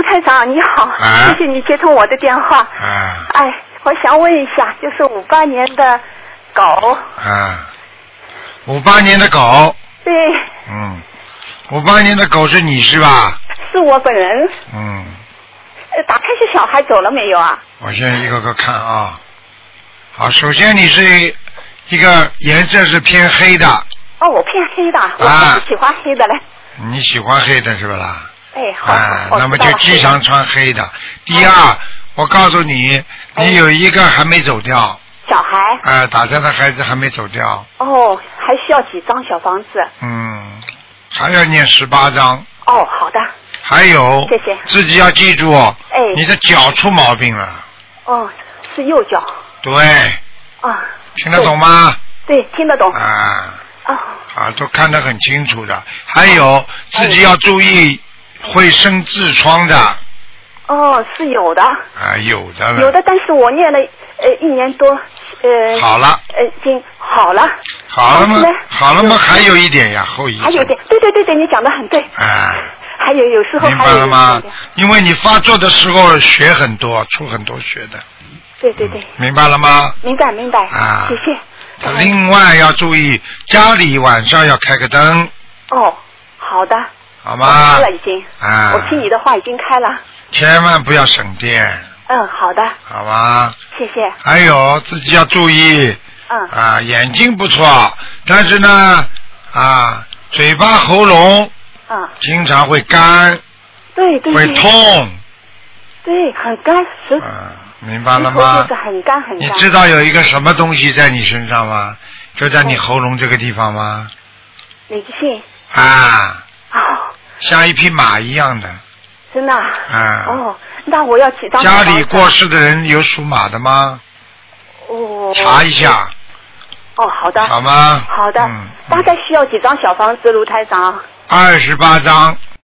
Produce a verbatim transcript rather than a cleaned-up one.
台长你好， 啊、 谢谢你接通我的电话。 啊。 哎，我想问一下，就是五八年的狗。 啊。五八年的狗。 对。 嗯。五八年的狗是你是吧？ 是我本人。 嗯。 呃，打开是小孩走了没有啊？ 我现在一个个看啊。好，首先你是一个颜色是偏黑的。 哦，我偏黑的，我还是喜欢黑的嘞。 你喜欢黑的是不啦？ 哎，好。 啊，那么就经常穿黑的。第二，哦、我告诉你，你有一个还没走掉。 小孩。 啊，打针的孩子还没走掉。 哦，还需要几张小房子？ 嗯，还要念十八章。 哦，好的。 还有， 谢谢。 自己要记住， 哎， 你的脚出毛病了。 哦，是右脚。 对。 啊。 听得懂吗？ 对，听得懂。 啊。 哦。 啊，都看得很清楚的。还有，自己要注意会生痔疮的。 哦，是有的。 啊，有的了。 有的，但是我念了呃一年多，呃。 好了。 呃，已经好了。 好了吗？好了吗？还有一点呀，后遗症。 还有一点，对对对对，你讲的很对。 啊。 还有有时候还有。 明白了吗？因为你发作的时候血很多，出很多血的。 对对对。 明白了吗？ 明白明白。 啊。 谢谢。 另外要注意，家里晚上要开个灯。 哦，好的。 好吗？ 开了已经。 啊。 我听你的话已经开了。 千万不要省电。 嗯，好的。 好吧。 谢谢。 还有自己要注意。 嗯。 啊，眼睛不错，但是呢，啊，嘴巴喉咙。 嗯。 经常会干。 对对。 会痛。 对，很干，是。 嗯。明白了吗？ 就是很干很干。 你知道有一个什么东西在你身上吗？就在你喉咙这个地方吗？ 哪个线？ 啊。 哦。 像一匹马一样的。 真的。 啊。 哦，那我要几张？ 家里过世的人有属马的吗？ 哦。 查一下。 哦，好的。 好吗？ 好的。 嗯。 大概需要几张小房子，卢台长？ 二十八张。